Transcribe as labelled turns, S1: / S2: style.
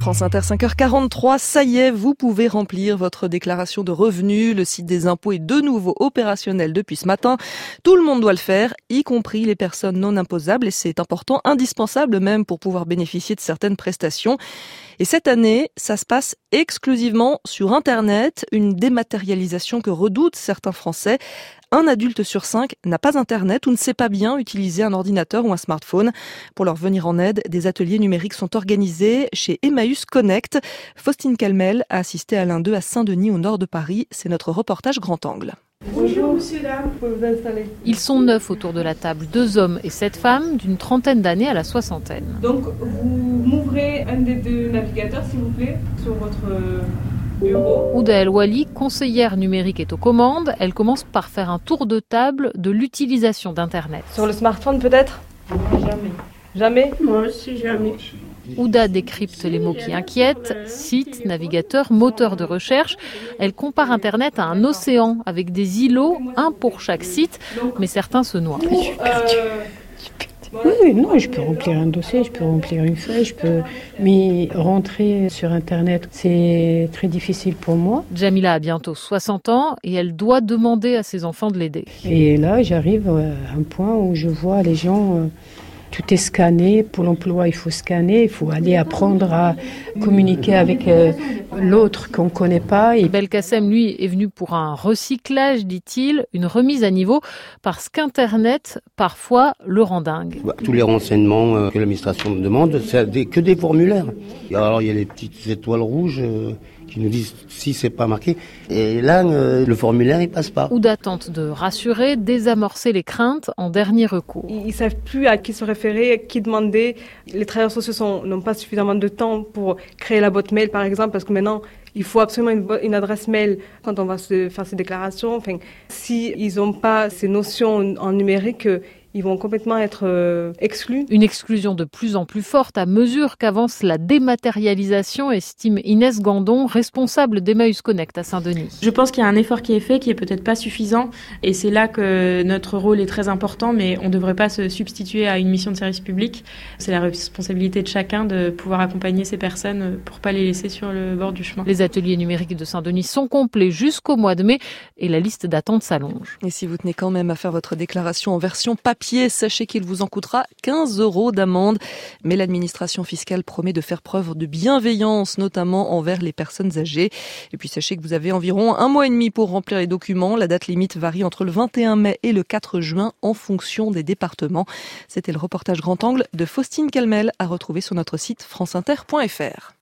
S1: France Inter, 5h43, ça y est, vous pouvez remplir votre déclaration de revenus. Le site des impôts est de nouveau opérationnel depuis ce matin. Tout le monde doit le faire, y compris les personnes non imposables, et c'est important, indispensable même pour pouvoir bénéficier de certaines prestations. Et cette année, ça se passe exclusivement sur Internet, une dématérialisation que redoutent certains Français. Un adulte sur 5 n'a pas Internet ou ne sait pas bien utiliser un ordinateur ou un smartphone. Pour leur venir en aide, des ateliers numériques sont organisés chez Emmaüs Connect. Faustine Calmel a assisté à l'un d'eux à Saint-Denis, au nord de Paris. C'est notre reportage Grand Angle.
S2: Bonjour monsieur, dame, vous pouvez vous installer.
S3: Ils sont 9 autour de la table, 2 hommes et 7 femmes, d'une trentaine d'années à la soixantaine.
S2: Donc vous m'ouvrez un des 2 navigateurs s'il vous plaît, sur votre bureau.
S3: Ouda El Wali, conseillère numérique, est aux commandes. Elle commence par faire un tour de table de l'utilisation d'Internet.
S2: Sur le smartphone peut-être ?
S4: Jamais.
S2: Jamais ?
S4: Moi aussi, jamais.
S3: Ouda décrypte les mots qui inquiètent, sites, navigateurs, moteurs de recherche. Elle compare Internet à un océan avec des îlots, un pour chaque site, mais certains se noient.
S4: Oui, non, je peux remplir un dossier, je peux remplir une feuille, mais rentrer sur Internet, c'est très difficile pour moi.
S3: Jamila a bientôt 60 ans et elle doit demander à ses enfants de l'aider.
S4: Et là, j'arrive à un point où je vois les gens... Tout est scanné. Pour l'emploi, il faut scanner. Il faut aller apprendre à communiquer avec l'autre qu'on ne connaît pas.
S3: Belkacem, lui, est venu pour un recyclage, dit-il, une remise à niveau, parce qu'Internet, parfois, le rend dingue.
S5: Tous les renseignements que l'administration me demande, c'est que des formulaires. Alors, il y a les petites étoiles rouges qui nous disent si c'est pas marqué. Et là, le formulaire, il passe pas.
S3: Ouda tente de rassurer, désamorcer les craintes en dernier recours.
S2: Ils savent plus à qui se référer, à qui demander. Les travailleurs sociaux n'ont pas suffisamment de temps pour créer la boîte mail, par exemple, parce que maintenant, il faut absolument une adresse mail quand on va se faire ces déclarations. Enfin, si ils n'ont pas ces notions en numérique, ils vont complètement être exclus.
S3: Une exclusion de plus en plus forte à mesure qu'avance la dématérialisation, estime Inès Gandon, responsable d'Emmaüs Connect à Saint-Denis.
S6: Je pense qu'il y a un effort qui est fait, qui est peut-être pas suffisant, et c'est là que notre rôle est très important, mais on ne devrait pas se substituer à une mission de service public. C'est la responsabilité de chacun de pouvoir accompagner ces personnes pour pas les laisser sur le bord du chemin.
S3: Les ateliers numériques de Saint-Denis sont complets jusqu'au mois de mai, et la liste d'attente s'allonge.
S1: Et si vous tenez quand même à faire votre déclaration en version papier, sachez qu'il vous en coûtera 15 € d'amende. Mais l'administration fiscale promet de faire preuve de bienveillance, notamment envers les personnes âgées. Et puis sachez que vous avez environ 1 mois et demi pour remplir les documents. La date limite varie entre le 21 mai et le 4 juin en fonction des départements. C'était le reportage Grand Angle de Faustine Calmel à retrouver sur notre site franceinter.fr.